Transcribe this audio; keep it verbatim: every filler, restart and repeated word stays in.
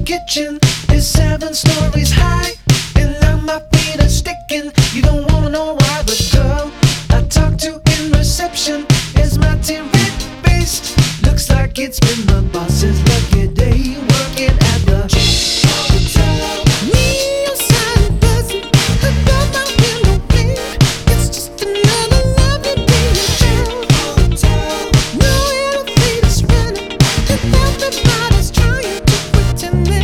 Kitchen is seven stories high, and now my feet are sticking. You don't wanna know why. The girl I talked to in reception is my red faced. Looks like it's been